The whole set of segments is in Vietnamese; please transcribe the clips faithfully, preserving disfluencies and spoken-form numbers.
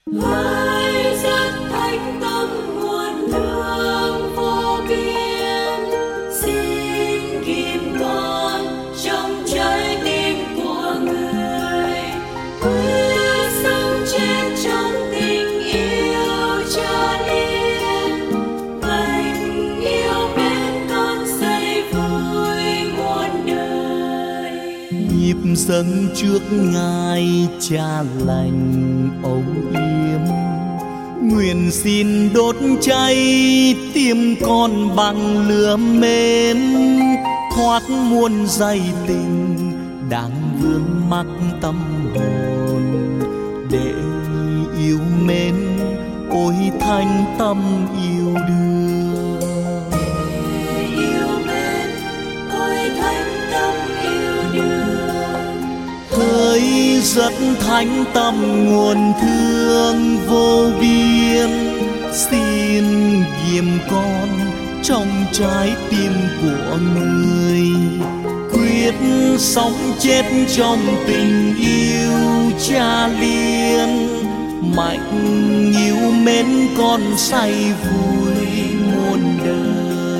Hỡi rất thánh tâm nguồn thương vô biên, xin ghim con trong trái tim của người, quyết sống chết trong tình yêu cha liên, tình yêu bên con xây vui muôn đời. Nhịp dâng trước Ngài Cha lành âu yếm, nguyện xin đốt cháy tim con bằng lửa mến, thoát muôn dây tình đang vướng mắc tâm hồn, để yêu mến ôi thánh tâm yêu đương. Yêu mến ôi thánh tâm yêu đương, Hỡi rất thánh tâm nguồn thương vô biên, xin ghim con trong trái tim của người, quyết sống chết trong tình yêu cha liên, mạnh yêu mến con say vui muôn đời.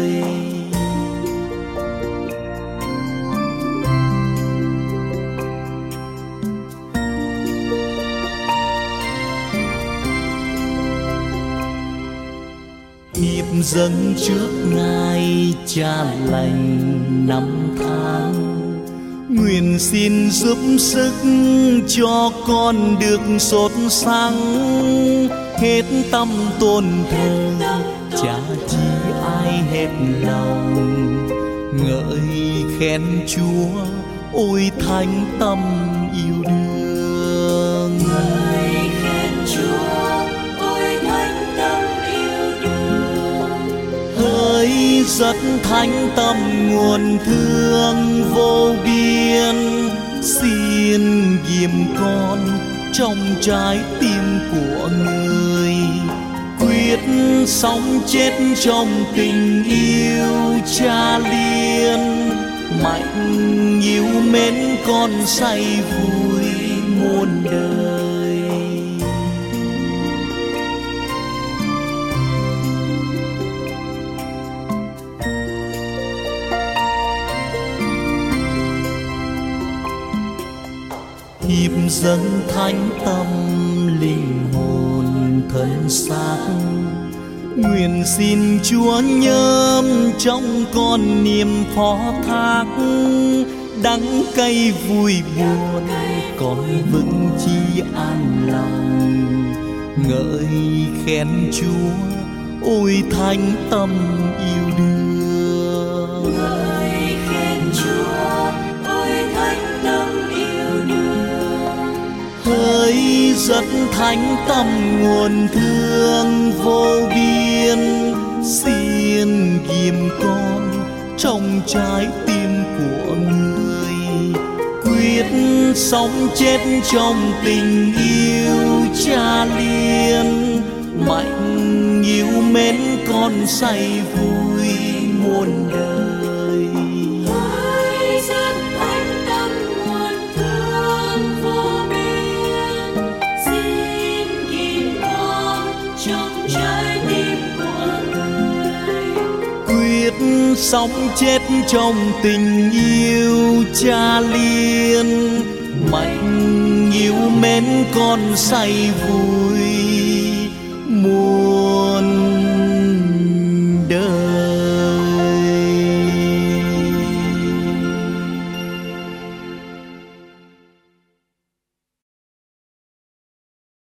Nhịp dâng trước Ngài Cha lành năm tháng, nguyện xin giúp sức cho con được sốt sắng, hết tâm tôn thờ cha chi ai hết lòng, ngợi khen Chúa ôi thánh tâm yêu đương. ngợi khen Chúa ôi thánh tâm yêu đương, Hỡi rất thánh tâm nguồn thương vô biên, xin ghim con trong trái tim của người, quyết sống chết trong tình yêu cha liên, mạnh yêu mến con say vui muôn đời. Nhịp dâng thánh tâm linh hồn thân xác, nguyện xin Chúa nhớm trong con niềm phó thác, đắng cay vui buồn con vững chi an lòng, ngợi khen Chúa ôi thánh tâm yêu đương. ngợi khen Chúa ôi thánh tâm yêu đương, Hỡi rất thánh tâm nguồn thương vô biên, xin ghim con trong trái tim của người, quyết sống chết trong tình yêu cha liên, mạnh yêu mến con say vui muôn đời. hỡi rất thánh tâm nguồn thương vô biên, xin ghim con trong trái tim của người, Quyết sống chết trong tình yêu cha liên, mạnh yêu mến con say vui